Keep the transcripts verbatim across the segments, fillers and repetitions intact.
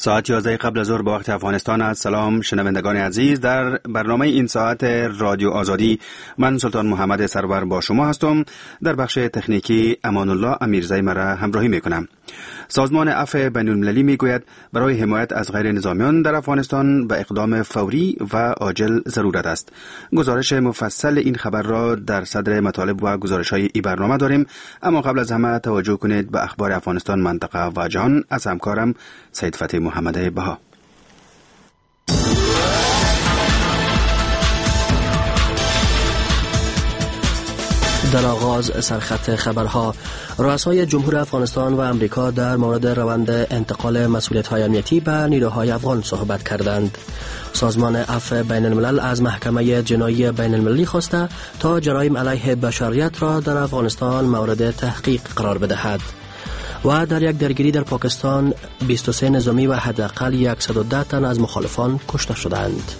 ساعت یازده قبل از ظهر به وقت افغانستان است. سلام شنوندگان عزیز، در برنامه این ساعت رادیو آزادی من سلطان محمد سرور با شما هستم. در بخش تکنیکی امان الله امیرزی مرا همراهی میکنم. سازمان عفو بین المللی میگوید برای حمایت از غیر نظامیان در افغانستان به اقدام فوری و عاجل ضرورت است. گزارش مفصل این خبر را در صدر مطالب و گزارش‌های این برنامه داریم، اما قبل از همه توجه کنید به اخبار افغانستان، منطقه و جهان از همکارم سید فتح محمد بها. در آغاز سرخط خبرها، رؤسای جمهور افغانستان و امریکا در مورد روند انتقال مسئولیت‌های امنیتی به نیروهای افغان صحبت کردند. سازمان عفو بین الملل از محکمه جنایی بین المللی خواسته تا جرایم علیه بشریت را در افغانستان مورد تحقیق قرار بدهد. و در یک درگیری در پاکستان بیست و سه نظامی و حداقل صد و ده تن از مخالفان کشته شدند.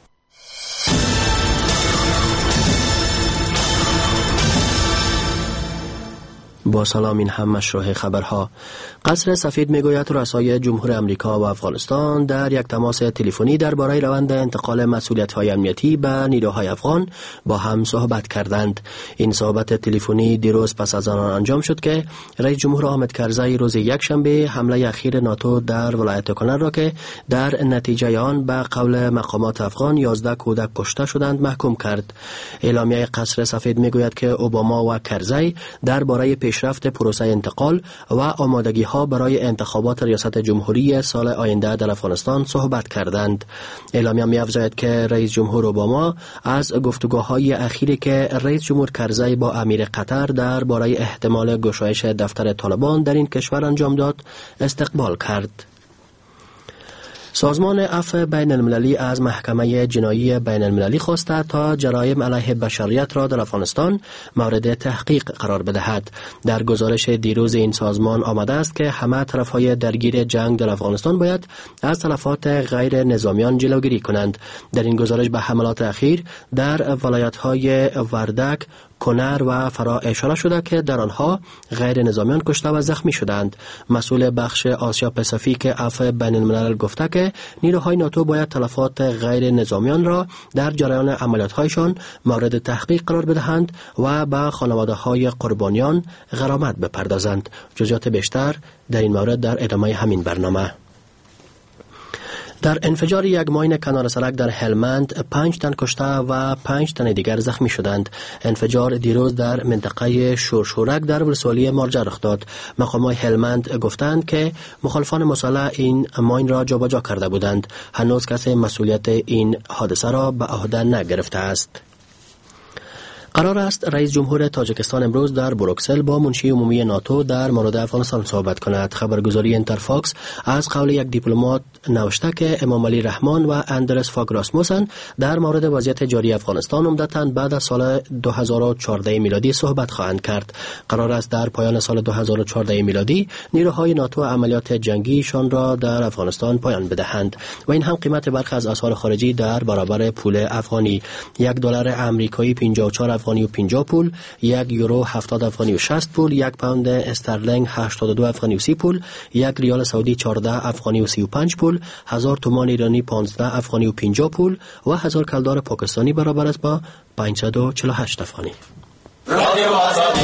با سلام، این هم مشروع خبرها. قصر سفید میگوید رؤسای جمهور امریکا و افغانستان در یک تماس تلفنی درباره روند انتقال مسئولیت‌های امنیتی به نیروهای افغان با هم صحبت کردند. این صحبت تلفنی دیروز پس از آن انجام شد که رئیس جمهور حامد کرزی روز یکشنبه حمله اخیر ناتو در ولایت کنر را که در نتیجه آن به قول مقامات افغان یازده کودک کشته شدند محکوم کرد. اعلامیه قصر سفید میگوید که اوباما و کرزی درباره پیشرفت پروسه انتقال و آمادگی ها برای انتخابات ریاست جمهوری سال آینده در افغانستان صحبت کردند. اعلامیه می‌افزاید که رئیس جمهور اوباما از گفتگوهای اخیری که رئیس جمهور کرزی با امیر قطر درباره احتمال گشایش دفتر طالبان در این کشور انجام داد استقبال کرد. سازمان عفو بین المللی از محکمه جنایی بین المللی خواسته تا جرایم علیه بشریت را در افغانستان مورد تحقیق قرار بدهد. در گزارش دیروز این سازمان آمده است که همه طرفهای درگیر جنگ در افغانستان باید از تلفات غیر نظامیان جلوگیری کنند. در این گزارش به حملات اخیر در ولایت‌های وردک، کنر و فرا اشاره شده که در آنها غیر نظامیان کشته و زخمی شدند. مسئول بخش آسیا پاسیفیک عفو بین الملل گفته که نیروهای ناتو باید تلفات غیر نظامیان را در جریان عملیات‌هایشان مورد تحقیق قرار بدهند و به خانواده‌های قربانیان غرامت بپردازند. جزئیات بیشتر در این مورد در ادامه همین برنامه. در انفجار یک ماین کنار سرک در هلمند پنج تن کشته و پنج تن دیگر زخمی شدند. انفجار دیروز در منطقه شورشورک در ولسوالی مارجه رخ داد. مقامات هلمند گفتند که مخالفان مسلح این ماین را جابجا کرده بودند. هنوز کسی مسئولیت این حادثه را به عهده نگرفته است. قرار است رئیس جمهور تاجیکستان امروز در بروکسل با منشی عمومی ناتو در مورد افغانستان صحبت کند. خبرگزاری انترفاکس از قول یک دیپلمات نوشته که امام علی رحمان و اندرس فاگ راسموسن در مورد وضعیت جاری افغانستان عمدتاً بعد از سال دو هزار و چهارده میلادی صحبت خواهند کرد. قرار است در پایان سال دو هزار و چهارده میلادی نیروهای ناتو عملیات جنگیشان را در افغانستان پایان بدهند و این هم قیمت برخی از اسعار خارجی در برابر پول افغانی. یک دلار آمریکایی پنجاه و چهار افغانی و پنجاه پول، یک یورو هفتاد افغانی و شصت پول، یک پوند استرلینگ هشتاد و دو افغانی و سی پول، یک ریال سعودی چهارده افغانی و سی و پنج پول، هزار تومان ایرانی پانزده افغانی و پنجاه پول و هزار کلدار پاکستانی برابر است با پانصد و چهل و هشت افغانی. رادیو آزادی.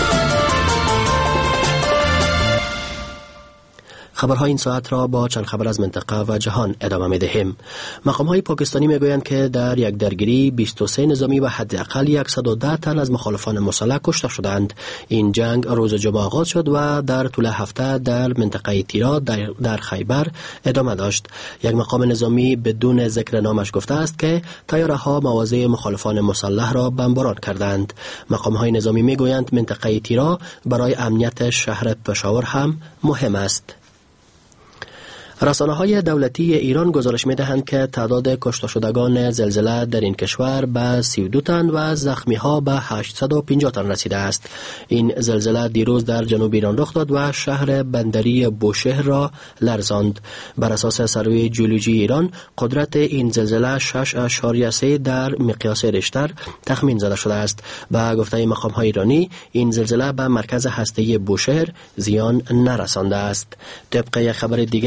خبرهای این ساعت را با چند خبر از منطقه و جهان ادامه می‌دهیم. مقام‌های پاکستانی می‌گویند که در یک درگیری بیست و سه نظامی و حداقل صد و ده تن از مخالفان مسلح کشته شدند. این جنگ روز جمعه آغاز شد و در طول هفته در منطقه تیرا در, در خیبر ادامه داشت. یک مقام نظامی بدون ذکر نامش گفته است که طیاره‌ها مواضع مخالفان مسلح را بمباران کردند. مقام‌های نظامی می‌گویند منطقه تیرا برای امنیت شهر پشاور هم مهم است. رسانه‌های دولتی ایران گزارش می‌دهند که تعداد کشته شدگان زلزله در این کشور به سی و دو تن و زخمی‌ها به هشتصد و پنجاه تن رسیده است. این زلزله دیروز در جنوب ایران رخ داد و شهر بندری بوشهر را لرزاند. بر اساس سروی جیولوژی ایران قدرت این زلزله شش اشاریه سه در مقیاس ریشتر تخمین زده شده است. به گفته مقام‌های ایرانی این زلزله به مرکز هسته‌ای بوشهر زیان نرسانده است. طبق یک خبر دیگر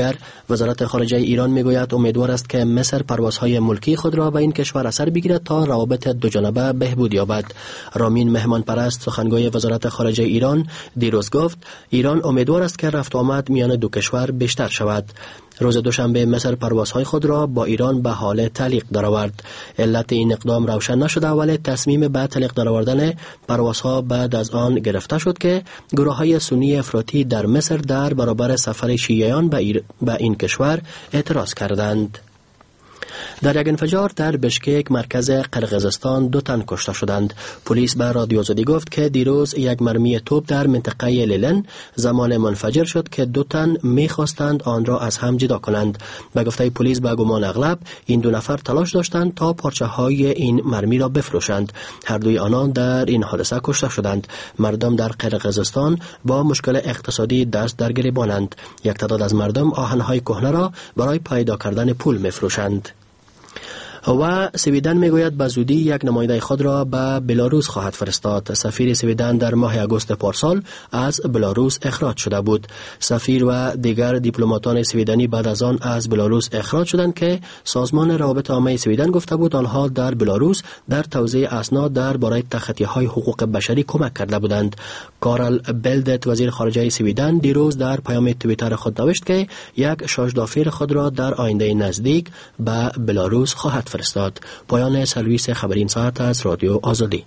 وزارت خارجه ایران میگوید امیدوار است که مصر پروازهای ملکی خود را به این کشور اثر بگیرد تا روابط دوجانبه بهبود یابد. رامین مهمان پرست سخنگوی وزارت خارجه ایران دیروز گفت ایران امیدوار است که رفت آمد میان دو کشور بیشتر شود. روز دوشنبه مصر پروازهای خود را با ایران به حال تعلیق درآورد. علت این اقدام روشن نشده ولی تصمیم به تعلیق درآوردن پروازها بعد از آن گرفته شد که گروه‌های سنی افراطی در مصر در برابر سفر شیعیان به, ایر... به این کشور اعتراض کردند. در یک انفجار در بشکک مرکز قرقیزستان دو تن کشته شدند. پلیس به رادیو آزادی گفت که دیروز یک مرمی توپ در منطقه لیلن زمان منفجر شد که دو تن می‌خواستند آن را از هم جدا کنند. به گفته پلیس به گمان اغلب این دو نفر تلاش داشتند تا پارچه‌های این مرمی را بفروشند. هر دوی آنان در این حادثه کشته شدند. مردم در قرقیزستان با مشکل اقتصادی دست در گریبانند. یک تعداد از مردم آهن‌های کهنه را برای پیدا کردن پول می‌فروشند. و سویدن میگوید به زودی یک نماینده خود را به بلاروس خواهد فرستاد. سفیر سویدن در ماه آگوست پارسال از بلاروس اخراج شده بود. سفیر و دیگر دیپلماتان سویدنی بعد از آن از بلاروس اخراج شدند که سازمان روابط عامه سویدن گفته بود آنها در بلاروس در توزیع اسناد درباره تخطی‌های حقوق بشری کمک کرده بودند. کارل بلدت وزیر خارجه سویدن دیروز در پیام توییتر خود نوشت که یک شاژدافیر خود را در آینده نزدیک به بلاروس خواهد فرستاد. پایان سرویس خبری این ساعت از رادیو آزادی.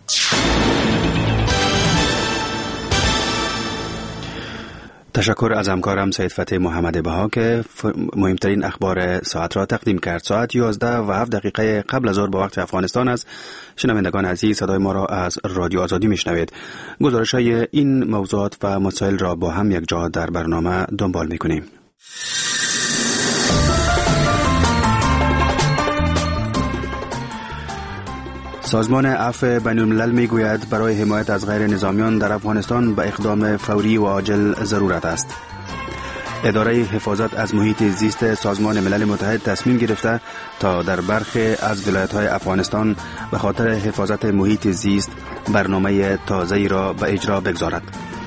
تشکر از همکارم سید فتح محمد بها که مهمترین اخبار ساعت را تقدیم کرد. ساعت یازده و هفت دقیقه قبل از ظهر با وقت افغانستان است. شنوندگان عزیز صدای ما را از رادیو آزادی میشنوید. گزارش های این موضوعات و مسائل را با هم یک جا در برنامه دنبال میکنیم. سازمان عفو بین الملل میگوید برای حمایت از غیر نظامیان در افغانستان به اقدام فوری و عاجل ضرورت است. اداره حفاظت از محیط زیست سازمان ملل متحد تصمیم گرفته تا در برخی از ولایت‌های افغانستان به خاطر حفاظت محیط زیست برنامه تازه‌ای را به اجرا بگذارد.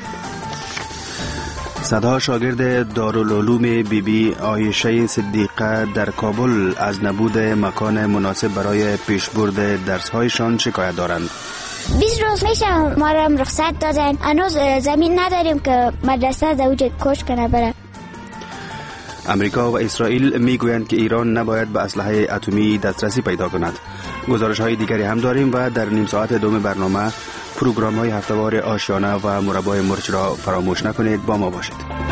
صدها شاگرد دارالعلوم بی بی عایشه صدیقه در کابل از نبود مکان مناسب برای پیشبرد درس‌هایشان شکایت دارند. بیست روز میشه ما را رخصت دادن. هنوز زمین نداریم که مدرسه در وجود کش کنه بره. امریکا و اسرائیل میگویند که ایران نباید به اسلحه اتمی دسترسی پیدا کند. گزارش های دیگری هم داریم و در نیم ساعت دوم برنامه پروگرام های هفته‌وار آشیانه و مربای مرچ را فراموش نکنید. با ما باشید.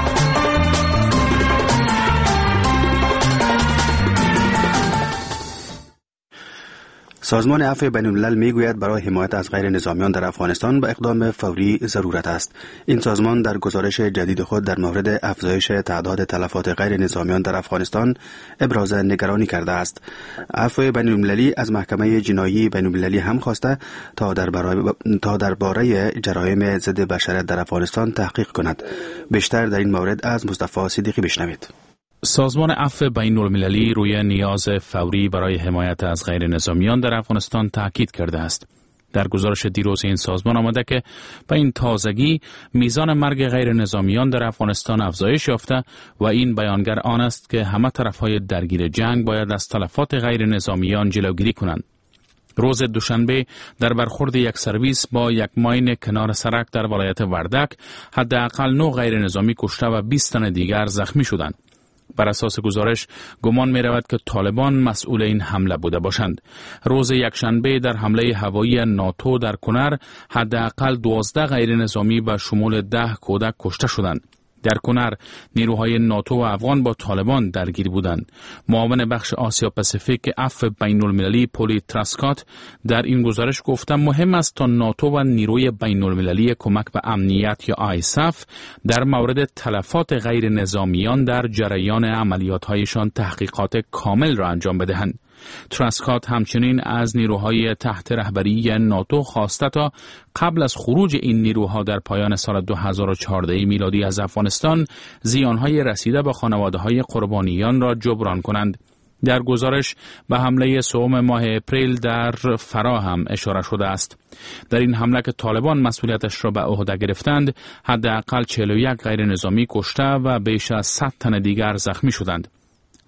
سازمان عفو بین الملل میگوید برای حمایت از غیر نظامیان در افغانستان به اقدام فوری ضرورت است. این سازمان در گزارش جدید خود در مورد افزایش تعداد تلفات غیر نظامیان در افغانستان ابراز نگرانی کرده است. عفو بین المللی از محکمه جنایی بین المللی هم خواسته تا درباره تا درباره جرایم ضد بشریت در افغانستان تحقیق کند. بیشتر در این مورد از مصطفی صدیقی بشنوید. سازمان عفو بین المللی روی نیاز فوری برای حمایت از غیر نظامیان در افغانستان تاکید کرده است. در گزارش دیروز این سازمان آمده که به این تازگی میزان مرگ غیر نظامیان در افغانستان افزایش یافته و این بیانگر آن است که همه طرفهای درگیر جنگ باید از تلفات غیر نظامیان جلوگیری کنند. روز دوشنبه در برخورد یک سرویس با یک ماین کنار سرک در ولایت وردک حداقل نه غیر نظامی کشته و بیست تن دیگر زخمی شدند. بر اساس گزارش گمان می رود که طالبان مسئول این حمله بوده باشند. روز یکشنبه در حمله هوایی ناتو در کنر حداقل دوازده غیر نظامی به شمول ده کودک کشته شدند. در کنر نیروهای ناتو و افغان با طالبان درگیر بودند. معاون بخش آسیا پاسیفیک عفو بین المللی پولی تراسکات در این گزارش گفته مهم است تا ناتو و نیروی بین المللی کمک به امنیت یا آیساف در مورد تلفات غیر نظامیان در جریان عملیات‌هایشان تحقیقات کامل را انجام بدهند. تراسکات همچنین از نیروهای تحت رهبری ناتو خواسته تا قبل از خروج این نیروها در پایان سال دو هزار و چهارده میلادی از افغانستان زیانهای رسیده به خانواده‌های قربانیان را جبران کنند. در گزارش به حمله سوم ماه اپریل در فرا هم اشاره شده است. در این حمله که طالبان مسئولیتش را به عهده گرفتند، حداقل چهل و یک غیر نظامی کشته و بیش از صد تن دیگر زخمی شدند.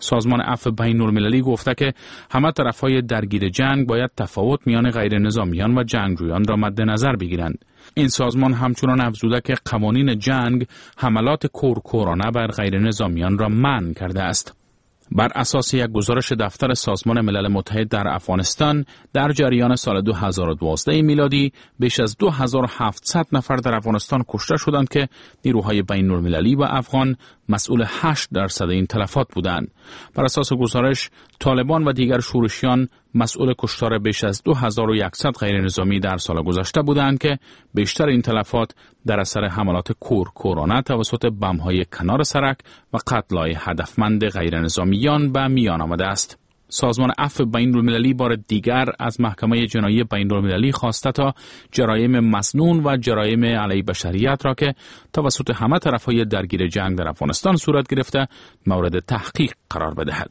سازمان عفو بین المللی گفته که همه طرف‌های درگیر جنگ باید تفاوت میان غیر نظامیان و جنگجویان را مد نظر بگیرند. این سازمان همچنان افزوده که قوانین جنگ حملات کورکورانه بر غیر نظامیان را منع کرده است. بر اساس یک گزارش دفتر سازمان ملل متحد در افغانستان، در جریان سال دو هزار و دوازده میلادی بیش از دو هزار و هفتصد نفر در افغانستان کشته شدند که نیروهای بین المللی و افغان مسئول هشت درصد این تلفات بودند. بر اساس گزارش، طالبان و دیگر شورشیان مسئول کشتار بیش از دو هزار و صد غیر نظامی در سال گذشته بودند که بیشتر این تلفات در اثر حملات کورکورانه توسط بم‌های کنار سرک و قتل‌های هدفمند غیر نظامیان به میان آمده است. سازمان عفو بین المللی بار دیگر از محکمه جنایی بین المللی خواسته تا جرایم مسنون و جرایم علیه بشریت را که توسط همه طرف‌های درگیر جنگ در افغانستان صورت گرفته مورد تحقیق قرار بدهد.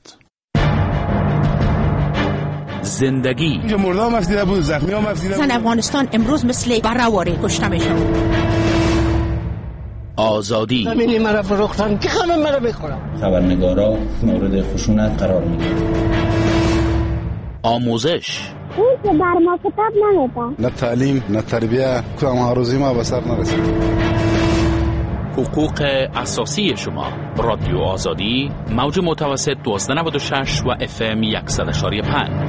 زندگی مردم مفسیده بود، زخمی ها مفسیده بود. زن افغانستان امروز مثل برآوری کشته میشن. آزادی همینی مرا فروختن که خانم مرا بخورم. خبرنگارا مورد خشونت قرار میگیرن. آموزش اون که بر ما کتاب نمیدن. نه تعلیم نه تربیه کام هاروزی ما به سر نرسید. حقوق اساسی شما. رادیو آزادی، موج متوسط دوازده نود و شش و اف ام صد و پنج.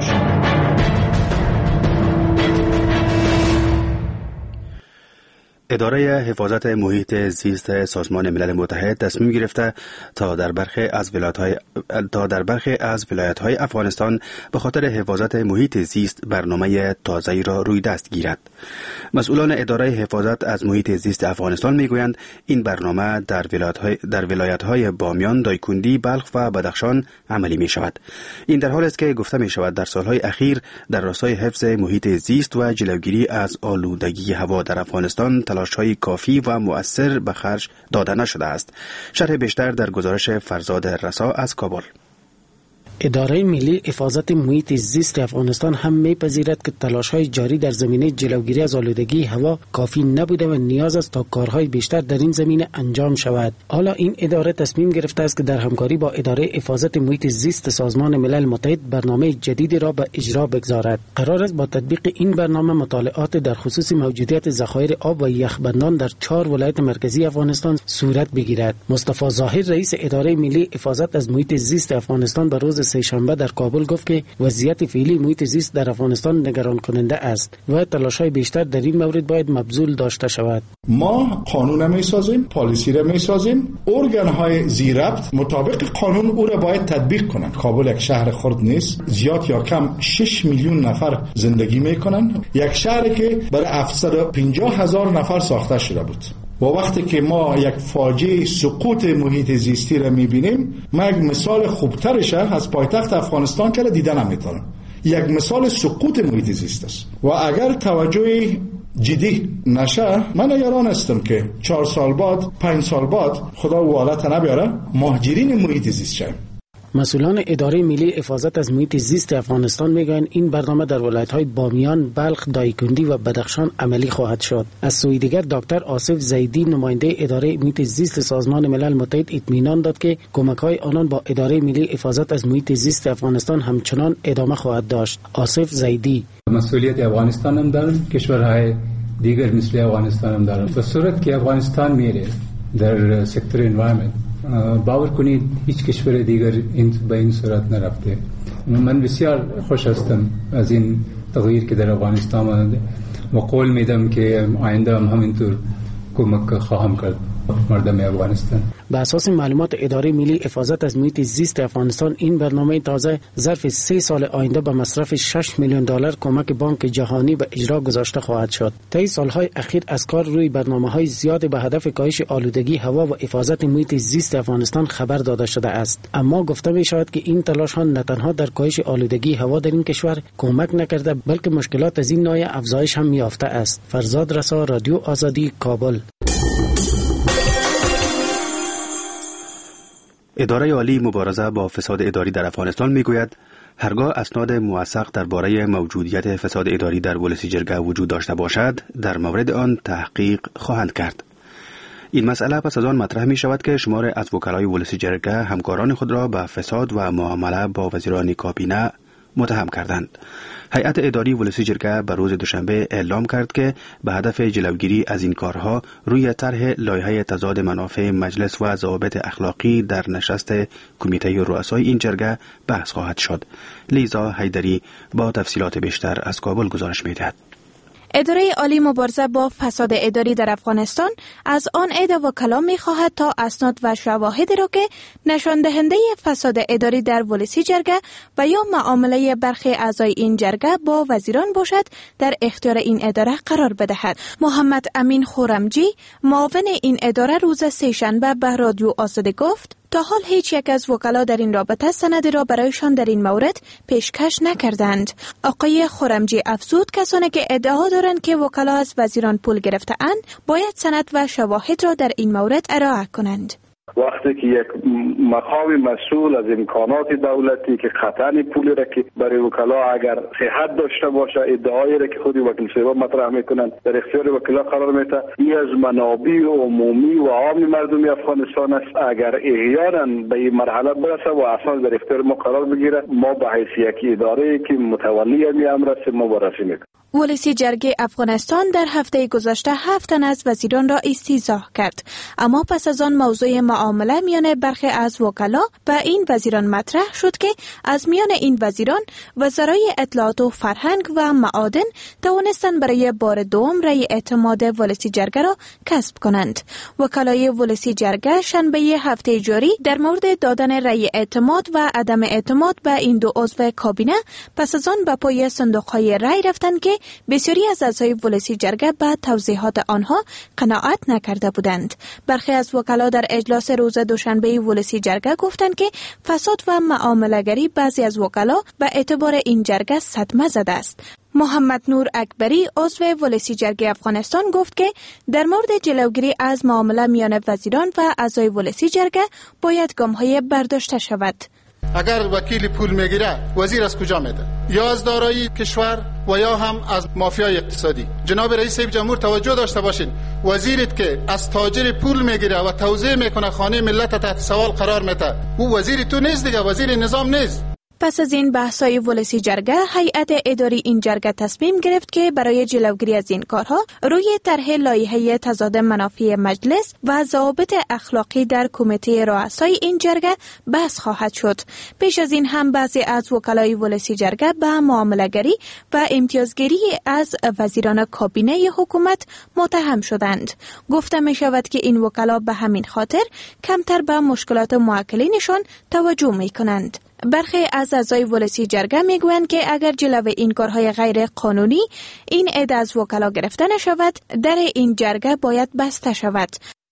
اداره حفاظت محیط زیست سازمان ملل متحد تصمیم گرفته تا در برخی از ولایت‌های تا در برخی از ولایت‌های افغانستان به خاطر حفاظت محیط زیست برنامه تازه‌ای را روی دست گیرد. مسئولان اداره حفاظت از محیط زیست افغانستان میگویند این برنامه در ولایت‌های در ولایت‌های بامیان، دایکندی، بلخ و بدخشان عملی می‌شود. این در حالی است که گفته می‌شود در سال‌های اخیر در راستای حفظ محیط زیست و جلوگیری از آلودگی هوا در افغانستان تلاش‌های کافی و مؤثر به خرج داده نشده است. شرح بیشتر در گزارش فرزاد رسا از کابل. اداره ملی حفاظت محیط زیست افغانستان هم می‌پذیرد که تلاش‌های جاری در زمینه جلوگیری از آلودگی هوا کافی نبوده و نیاز است تا کارهای بیشتر در این زمینه انجام شود. حالا این اداره تصمیم گرفته است که در همکاری با اداره حفاظت محیط زیست سازمان ملل متحد برنامه جدیدی را به اجرا بگذارد. قرار است با تطبیق این برنامه مطالعات در خصوص موجودیت ذخایر آب و یخبندان در چهار ولایت مرکزی افغانستان صورت بگیرد. مصطفی ظاهر رئیس اداره ملی حفاظت از محیط زیست افغانستان به روز سه شنبه در کابل گفت که وضعیت فعلی محیط زیست در افغانستان نگران کننده است و تلاش‌های بیشتر در این مورد باید مبذول داشته شود. ما قانون می‌سازیم، پالیسی را می‌سازیم، ارگان‌های زیربط مطابق قانون او را باید تطبیق کنند. کابل یک شهر خرد نیست، زیاد یا کم شش میلیون نفر زندگی می‌کنند. یک شهری که برای هفتصد و پنجاه هزار نفر ساخته شده بود. و وقتی که ما یک فاجعه سقوط محیط زیستی را می‌بینیم، ما یک مثال خوبترش از پایتخت افغانستان که دیده نمی‌تونم. یک مثال سقوط محیط زیست است و اگر توجه جدی نشه، من نگران هستم که چهار سال بعد، پنج سال بعد خدا و حالت نبیاره مهاجرین محیط زیست شویم. مسئولان اداره ملی حفاظت از محیط زیست افغانستان میگویند این برنامه در ولایت‌های بامیان، بلخ، دایکندی و بدخشان عملی خواهد شد. از سوی دیگر دکتر آصف زیدی نماینده اداره محیط زیست سازمان ملل متحد اطمینان داد که کمک‌های آنان با اداره ملی حفاظت از محیط زیست افغانستان همچنان ادامه خواهد داشت. آصف زیدی: مسئولیت افغانستان هم دارن، کشورهای دیگر مثل افغانستان هم دارن. به صورت که افغانستان میره در سکتور انوایرمنت، باور کنید هیچ کشور دیگر این به این صورت نرفته. من بسیار خوش هستم از این تغییر که در افغانستان آمده و قول میدم که آینده هم همینطور کمک خواهم کرد مردم افغانستان. به اساس معلومات اداره ملی حفاظت از محیط زیست افغانستان، این برنامه تازه ظرف سه سال آینده به مصرف شش میلیون دلار کمک بانک جهانی به اجرا گذاشته خواهد شد. طی سالهای اخیر از کار روی برنامه‌های زیاد به هدف کاهش آلودگی هوا و حفاظت محیط زیست افغانستان خبر داده شده است، اما گفته می شود که این تلاش‌ها نه تنها در کاهش آلودگی هوا در این کشور کمک نکرده، بلکه مشکلات از این نوع افزایش هم یافته است. فرزاد رسا، رادیو آزادی، کابل. اداره عالی مبارزه با فساد اداری در افغانستان میگوید هرگاه اسناد موثق درباره موجودیت فساد اداری در ولسی جرگه وجود داشته باشد، در مورد آن تحقیق خواهند کرد. این مسئله پس از آن مطرح می شود که شمار از وکلای ولسی جرگه همکاران خود را به فساد و معامله با وزیران کابینه متهم کردند. هیئت اداری ولسی جرگه به روز دوشنبه اعلام کرد که به هدف جلوگیری از این کارها روی طرح لایحه تضاد منافع مجلس و ضوابط اخلاقی در نشست کمیته رؤسای این جرگه بحث خواهد شد. لیزا حیدری با تفصیلات بیشتر از کابل گزارش می‌دهد. اداره عالی مبارزه با فساد اداری در افغانستان از آن عده وکلا می‌خواهد تا اسناد و شواهدی را که نشان دهنده فساد اداری در ولسی جرگه و یا معامله برخی اعضای این جرگه با وزیران باشد در اختیار این اداره قرار بدهد. محمد امین خورمجی معاون این اداره روز سه‌شنبه به رادیو آزادی گفت تا حال هیچ یک از وکلا در این رابطه سندی را برایشان در این مورد پیشکش نکردند. آقای خورمجی افزود کسانی که ادعا دارند که وکلا از وزیران پول گرفته‌اند باید سند و شواهد را در این مورد ارائه کنند. وقتی که یک مقام مسئول از امکانات دولتی که قطعاً پولی را که برای وکلا اگر صحت داشته باشه ادعایی را که خودی وکیل صاحب مطرح میکنند در اختیار وکلا قرار میده، این از منابع عمومی و عام مردم افغانستان است. اگر احیانا به این مرحله برسه و اصلا در اختیار ما قرار بگیره، ما به حیث یک اداره که متولی این امر است ما بررسی میکنیم. ولسی جرگه افغانستان در هفته گذشته هفت تن از وزیران را استیضاح کرد، اما پس از آن موضوع معامله میان برخی از وکلا و این وزیران مطرح شد که از میان این وزیران وزرای اطلاعات و فرهنگ و معادن توانستند برای بار دوم رأی اعتماد ولسی جرگه را کسب کنند. وکلای ولسی جرگه شنبه هفته جاری در مورد دادن رأی اعتماد و عدم اعتماد به این دو عضو کابینه پس از آن به پای صندوق‌های رأی رفتند که بسیاری از اعضای ولسی جرگه به توضیحات آنها قناعت نکرده بودند. برخی از وکلا در اجلاس روز دوشنبه ولسی جرگه گفتند که فساد و معامله‌گری بعضی از وکلا به اعتبار این جرگه صدمه زده است. محمد نور اکبری عضو ولسی جرگه افغانستان گفت که در مورد جلوگیری از معامله میان وزیران و اعضای ولسی جرگه باید گام‌های برداشته شود. اگر وکیل پول میگیره وزیر از کجا میده؟ یا از دارایی کشور و یا هم از مافیای اقتصادی. جناب رئیس جمهور توجه داشته باشین، وزیرت که از تاجر پول میگیره و توزیع میکنه خانه ملت تحت سوال قرار میده، او وزیر تو نیست دیگه، وزیر نظام نیست. پس از این بحث‌های ولسی جرگه، هیئت اداری این جرگه تصمیم گرفت که برای جلوگیری از این کارها روی طرح لایحه تضاد منافع مجلس و ضوابط اخلاقی در کمیته رؤسای این جرگه بحث خواهد شد. پیش از این هم بعضی از وکلای ولسی جرگه به معامله‌گری و امتیازگیری از وزیران کابینه حکومت متهم شدند. گفته می شود که این وکلا به همین خاطر کمتر به مشکلات موکلینشان توجه می کنند. برخی از اعضای ولسی جرگه میگویند که اگر جلوه این کارهای غیر قانونی این عده از وکلا گرفته نشود، در این جرگه باید بسته شود.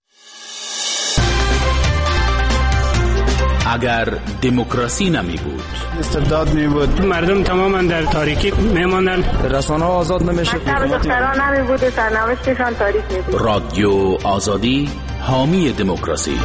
اگر دموکراسی نمی بود، استبداد می بود، مردم تماما در تاریکی میماندن، رسانه ها آزاد نمیشه، دختران نمی بود، سرنوشتشان تاریک می بود. رادیو آزادی حامی دموکراسی.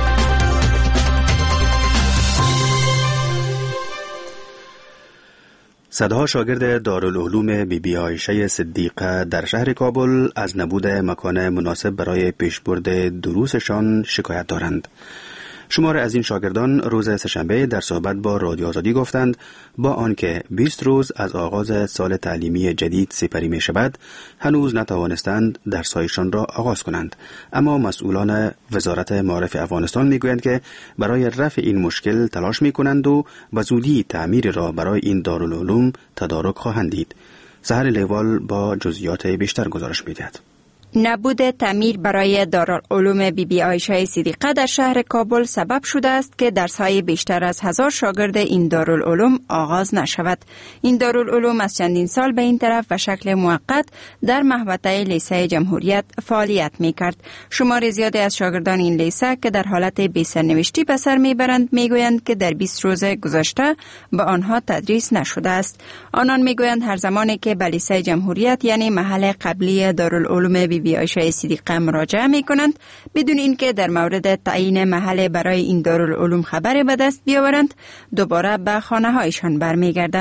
صدها شاگرد دارالعلوم بی بی عایشه صدیقه در شهر کابل از نبود مکان مناسب برای پیشبرد دروسشان شکایت دارند. شمار از این شاگردان روز سه‌شنبه در صحبت با رادیو آزادی گفتند با آنکه بیست روز از آغاز سال تعلیمی جدید سپری می شود، هنوز نتوانستند درس‌هایشان را آغاز کنند. اما مسئولان وزارت معارف افغانستان می گویند که برای رفع این مشکل تلاش می کنند و به زودی تعمیر را برای این دارالعلوم تدارک خواهند دید. سحر لیوال با جزئیات بیشتر گزارش می دهد. نبود تعمیر برای دارالعلوم بی بی عایشه صدیقه در شهر کابل سبب شده است که درس‌های بیشتر از هزار شاگرد این دارالعلوم آغاز نشود. این دارالعلوم از چندین سال به این طرف و شکل موقت در محوطه لیسه جمهوریت فعالیت می‌کرد. شمار زیادی از شاگردان این لیسه که در حالت بی‌سرنوشتی به سر می‌برند می‌گویند که در بیست روز گذشته به آنها تدریس نشده است. آنان می‌گویند هر زمانی که به لیسه جمهوریت یعنی محل قبلی دارالعلوم بی بی عایشه صدیقه مراجعه می کنند بدون اینکه در مورد تعیین محل برای این دارالعلوم خبری به دست بیاورند، دوباره به خانه هایشان برمیگردند.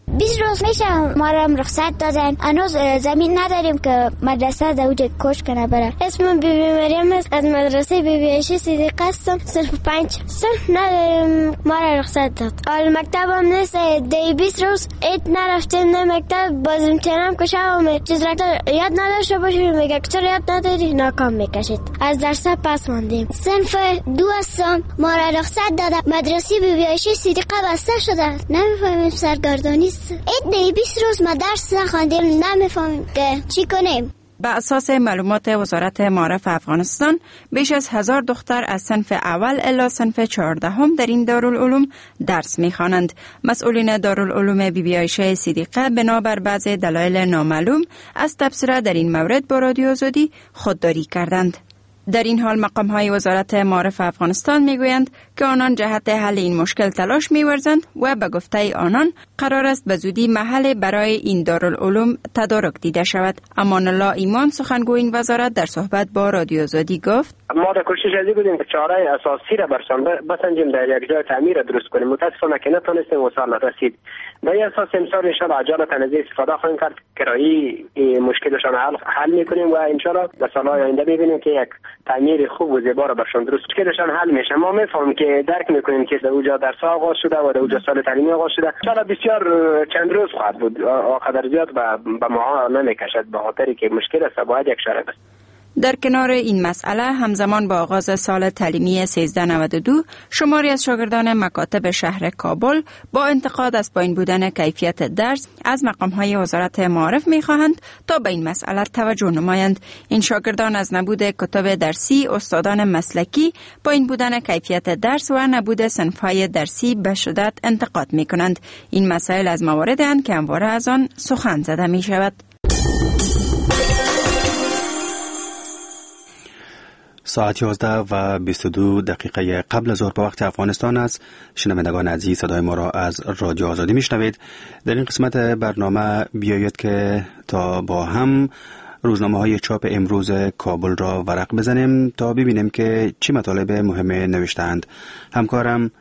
بیست روز میشه ما را رخصت دادن. هنوز زمین نداریم که مدرسه دوجه کوچ کنه بره. اسمم بی بی مریم است. از مدرسه بی بی عایشه صدیقه هستم. صرف پنج سال نداریم ما را رخصت داد. حال مکتب هم نیست. دی بیست روز عید نرفتیم نه مکتب. باز امتحانم که شبم چیز رکتر یاد نداشته باشیم میگه که یاد نداری ناکام میکشید. از درس پس ماندیم. صنف دو هستم ما را رخصت داده. مدرسه بی بی عایشه صدیقه بسته شده. نمیفهمیم سرگردانی است. عید دی بیست روز ما درس نخواندیم نمیفهمیم که چی کنیم. به اساس معلومات وزارت معارف افغانستان بیش از هزار دختر از صنف اول الی صنف چهاردهم در این دارالعلوم درس می‌خوانند. مسئولین دارالعلوم بی بی عایشه صدیقه بنابر بعض دلایل نامعلوم از تبصره در این مورد با رادیو آزادی خودداری کردند. در این حال مقام‌های وزارت معارف افغانستان میگویند که آنان جهت حل این مشکل تلاش می‌ورزند و به گفته آنان قرار است به زودی محل برای این دارالعلوم تدارک دیده شود. امان الله ایمان سخنگوی این وزارت در صحبت با رادیو آزادی گفت: ما در کوشش ازی بودیم که چاره اساسی را برسان بسنجیم در یک جای تعمیر را درست کنیم. متاسفانه که نتونستیم و سال رسید. به این اساس امسال ان شاء الله عجله تنظیم استفاده خواهیم کرد کرایی مشکلشان حل حل می‌کنیم و ان شاء الله در سال‌های آینده ببینیم که یک تعمیر خوب و زیبا را برشان درست مشکلشان حل میشه. ما میفهمیم که درک میکنیم که در اونجا درس آغاز شده و در اونجا سال تعلیمی آغاز شده. ان شاء الله بسیار چند روز خواهد بود. آخر زیاد به ما نمیکشد به خاطری که مشکل است باید یک شرط است. در کنار این مسئله همزمان با آغاز سال تعلیمی سیزده نود و دو شماری از شاگردان مکاتب شهر کابل با انتقاد از پایین بودن کیفیت درس از مقام‌های وزارت معارف می‌خواهند تا به این مسئله توجه نمایند. این شاگردان از نبود کتب درسی، استادان مسلکی، پایین بودن کیفیت درس و نبود صنف‌های درسی به شدت انتقاد می‌کنند. این مسائل از مواردی اند که همواره از آن سخن زده می‌شود. ساعت یازده و بیست و دو دقیقه قبل از ظهر به وقت افغانستان است. شنوندگان عزیز صدای ما را از رادیو آزادی میشنوید. در این قسمت برنامه بیایید که تا با هم روزنامه های چاپ امروز کابل را ورق بزنیم تا ببینیم که چی مطالب مهم نوشتند. همکارم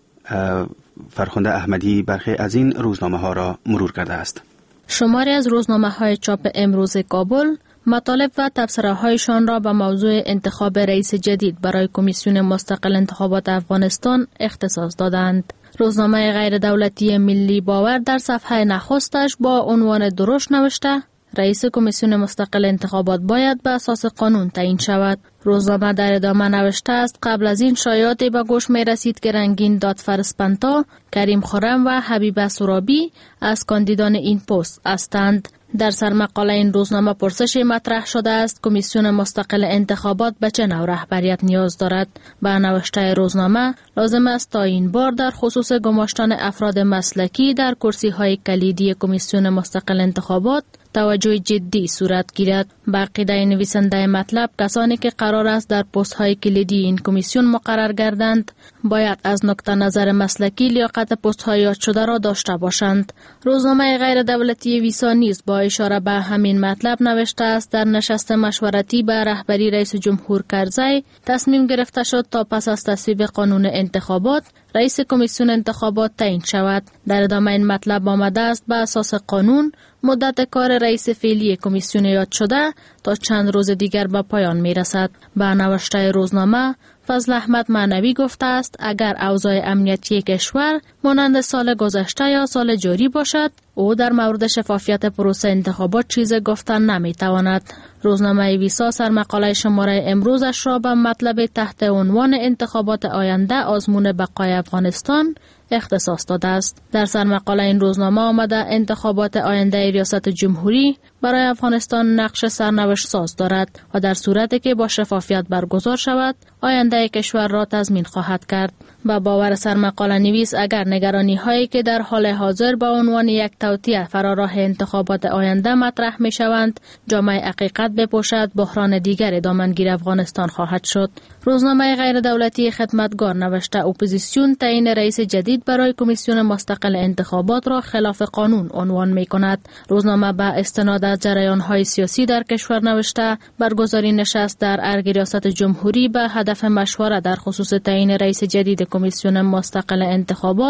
فرخنده احمدی برخی از این روزنامه ها را مرور کرده است. شماری از روزنامه های چاپ امروز کابل مطالب و تبصره هایشان را به موضوع انتخاب رئیس جدید برای کمیسیون مستقل انتخابات افغانستان اختصاص دادند. روزنامه غیر دولتی ملی باور در صفحه نخستش با عنوان درشت نوشته: رئیس کمیسیون مستقل انتخابات باید به اساس قانون تعیین شود. روزنامه در ادامه نوشته است قبل از این شایعاتی به گوش می رسید که رنگین دادفر اسپنتا، کریم خرم و حبیب سرابی از کاندیدان این پست هستند. در سرمقاله این روزنامه پرسشی مطرح شده است کمیسیون مستقل انتخابات به چه نوع رهبریت نیاز دارد. به نوشته روزنامه لازم است تا این بار در خصوص گماشتن افراد مسلکی در کرسی های کلیدی کمیسیون مستقل انتخابات توجه جدی صورت گیرد. به عقیده نویسنده مطلب کسانی که قرار است در پست های کلیدی این کمیسیون مقرر گردند باید از نقطه نظر مسلکی لیاقت پست های یاد شده را داشته باشند. روزنامه غیر دولتی ویسا نیز با اشاره به همین مطلب نوشته است در نشست مشورتی به رهبری رئیس جمهور کرزی تصمیم گرفته شد تا پس از تصویب قانون انتخابات رئیس کمیسیون انتخابات تعیین شود. در ادامه این مطلب آمده است به اساس قانون مدت کار رئیس فعلی کمیسیون یاد شده تا چند روز دیگر به پایان می رسد. به نوشته روزنامه فضل احمد معنوی گفته است اگر اوضاع امنیتی کشور مانند سال گذشته یا سال جاری باشد او در مورد شفافیت پروسه انتخابات چیز گفتن نمی تواند. روزنامه ویسا سرمقاله شماره امروزش را به مطلب تحت عنوان انتخابات آینده آزمون بقای افغانستان اختصاص داده است. در سرمقاله این روزنامه آمده انتخابات آینده ریاست جمهوری برای افغانستان نقش سرنوشت ساز دارد و در صورتی که با شفافیت برگزار شود آینده کشور را تضمین خواهد کرد. با باور سرمقاله نویس اگر نگرانی هایی که در حال حاضر با عنوان یک توطئه فراراه انتخابات آینده مطرح می شوند جامعه حقیقت بپوشد بحران دیگر دامنگیر افغانستان خواهد شد. روزنامه غیر دولتی خدمتگار نوشته اپوزیسیون تعیین رئیس جدید برای کمیسیون مستقل انتخابات را خلاف قانون عنوان می کند. روزنامه با استناد از جریان های سیاسی در کشور نوشته برگزاری نشست در ارگ ریاست جمهوری به هدف مشوره در خصوص تعیین رئیس جدید کمیسیون مستقل انتخابات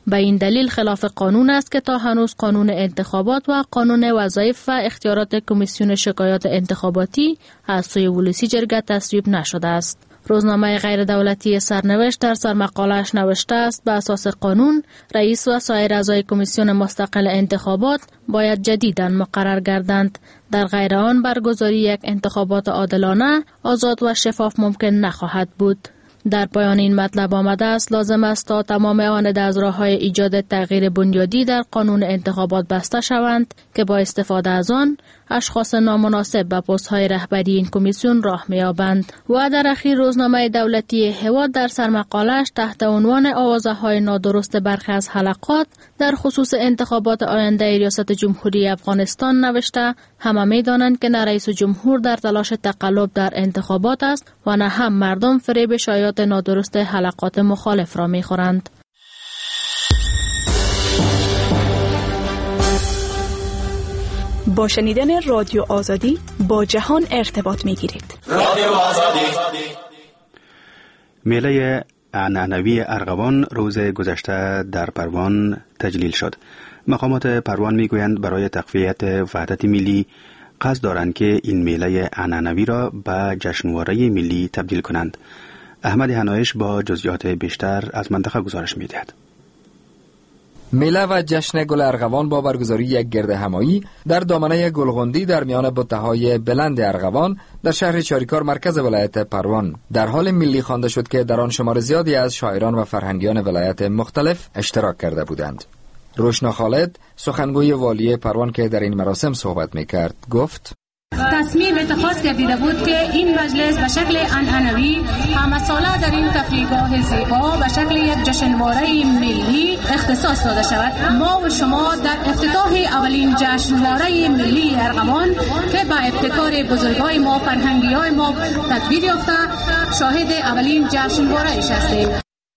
به این دلیل خلاف قانون است که تا هنوز قانون انتخابات و قانون وظایف و اختیارات کمیسیون شکایات انتخاباتی از سوی ولسی جرگه تصویب نشده است. روزنامه غیر دولتی سرنوشت در سرمقاله‌اش نوشته است به اساس قانون رئیس و سایر اعضای کمیسیون مستقل انتخابات باید جدیداً مقرر گردند. در غیر آن برگزاری یک انتخابات عادلانه، آزاد و شفاف ممکن نخواهد بود. در پایان این مطلب آمده است لازم است تا تمام آن از راه‌های ایجاد تغییر بنیادی در قانون انتخابات بسته شوند که با استفاده از آن اشخاص نامناسب به پست‌های رهبری این کمیسیون راه می‌یابند. و در اخیر روزنامه دولتی هواد در سرمقاله‌اش تحت عنوان آوازه‌های نادرست برخی از حلقات در خصوص انتخابات آینده ریاست جمهوری افغانستان نوشته همه می‌دانند که نه رئیس جمهور در تلاش تقلب در انتخابات است و نه هم مردم فریب شایعات نادرست حلقات مخالف را می‌خورند. با شنیدن رادیو آزادی با جهان ارتباط می‌گیرید. رادیو آزادی. میله عنعنوی ارغوان روز گذشته در پروان تجلیل شد. مقامات پروان میگویند برای تقویت وحدت ملی قصد دارند که این میله عنعنوی را به جشنواره ملی تبدیل کنند. احمد هنایش با جزئیات بیشتر از منطقه گزارش می‌دهد. میله و جشن گل ارغوان با برگزاری یک گرد همایی در دامنه گلغندی در میان بته‌های بلند ارغوان در شهر چاریکار مرکز ولایت پروان در حال ملی خوانده شد که در آن شمار زیادی از شاعران و فرهنگیان ولایت مختلف اشتراک کرده بودند. روشنا خالد سخنگوی والی پروان که در این مراسم صحبت می‌کرد گفت: تصمیم اتخاذ کردیده بود که این مجلس به شکل عنعنوی همه ساله در این تفریحگاه زیبا به شکل یک جشنواره ملی اختصاص داده شود. ما و شما در افتتاح اولین جشنواره ملی ارغوان که به ابتکار بزرگای ما فرهنگیای ما تدبیر یافته شاهد اولین جشنواره هستیم.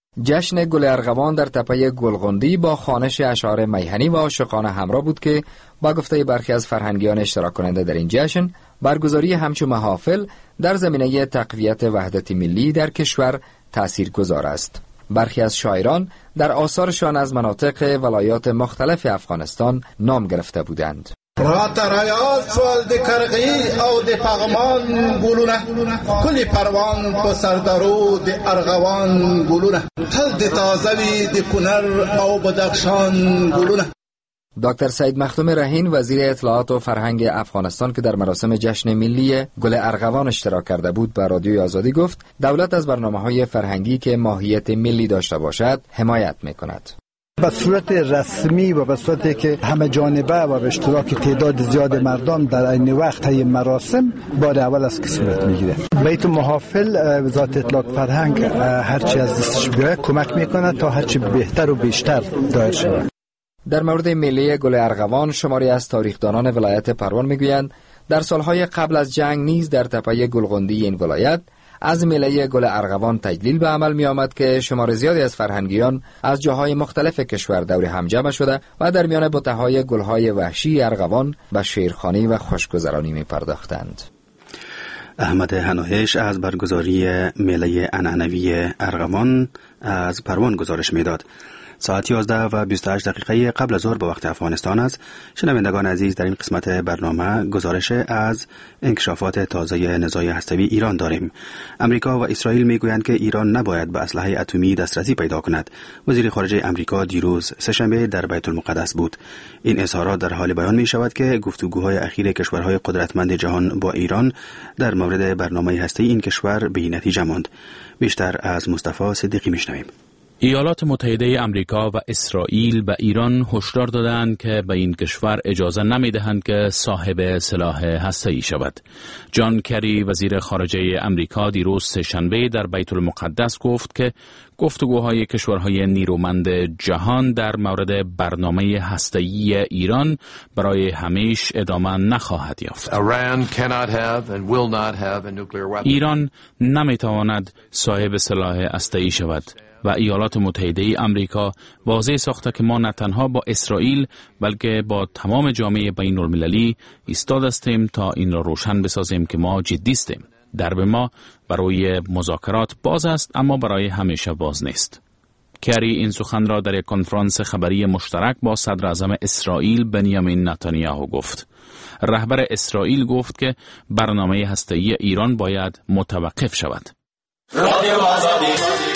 جشن گل ارغوان در تپه گلغندی با خوانش اشعار میهنی و عاشقانه همراه بود که با گفته برخی از فرهنگیان اشتراک کننده در این جشن برگزاری همچو محافل در زمینه تقویت وحدت ملی در کشور تاثیرگذار است. برخی از شاعران در آثارشان از مناطق ولایات مختلف افغانستان نام گرفته بودند. رات رایات سوال د کرغی او د پغمان ګلونه کلی پروان په سردارو د ارغوان ګلونه تل د تازوی د کنر او بدخشان ګلونه. دکتر سید مختوم رهین وزیر اطلاعات و فرهنگ افغانستان که در مراسم جشن ملی گل ارغوان اشتراک کرده بود به رادیوی آزادی گفت دولت از برنامه‌های فرهنگی که ماهیت ملی داشته باشد حمایت می‌کند. به صورت رسمی و به صورتی که همه جانبه و به اشتراک تعداد زیاد مردم در این وقت های مراسم بار اول از که صورت میگیره. بیت محافل وزارت اطلاعات فرهنگ هرچی از دستش بیاید کمک میکنه تا هرچی بهتر و بیشتر دایر شود. در مورد میله گل ارغوان شماری از تاریخدانان ولایت پروان میگویند در سالهای قبل از جنگ نیز در تپه گلغندی این ولایت از میله گل ارغوان تجلیل به عمل می آمد که شمار زیادی از فرهنگیان از جاهای مختلف کشور دور هم جمع شده و در میان بته‌های گلهای وحشی ارغوان به شعرخوانی و خوشگذرانی می پرداختند. احمد هنایش از برگزاری میله عنعنوی ارغوان از پروان گزارش میداد. ساعت یازده و بیست و هشت دقیقه قبل از ظهر به وقت افغانستان است. شنوندگان عزیز، در این قسمت برنامه گزارش از انکشافات تازه نزاع هسته‌ای ایران داریم. امریکا و اسرائیل میگویند که ایران نباید به اسلحه اتمی دسترسی پیدا کند. وزیر خارجه امریکا دیروز سه‌شنبه در بیت المقدس بود. این اظهارات در حال بیان می شود که گفتگوهای اخیر کشورهای قدرتمند جهان با ایران در مورد برنامه هسته‌ای این کشور به نتیجه ماند. بیشتر از مصطفی صدیقی میشنویم. ایالات متحده امریکا و اسرائیل به ایران هشدار دادند که به این کشور اجازه نمی‌دهند که صاحب سلاح هسته‌ای شود. جان کری وزیر خارجه امریکا دیروز سه‌شنبه در بیت المقدس گفت که گفتگوهای کشورهای نیرومند جهان در مورد برنامه هسته‌ای ایران برای همیشه ادامه نخواهد یافت. ایران نمی‌تواند صاحب سلاح هسته‌ای شود و ایالات متحده امریکا واضح ساخته که ما نه تنها با اسرائیل بلکه با تمام جامعه بین المللی ایستاد هستیم تا این را روشن بسازیم که ما جدی هستیم. درب ما برای مذاکرات باز است اما برای همیشه باز نیست. کری این سخن را در یک کنفرانس خبری مشترک با صدر اعظم اسرائیل بنیامین نتانیاهو گفت. رهبر اسرائیل گفت که برنامه هسته‌ای ایران باید متوقف شود. رادیو آزادی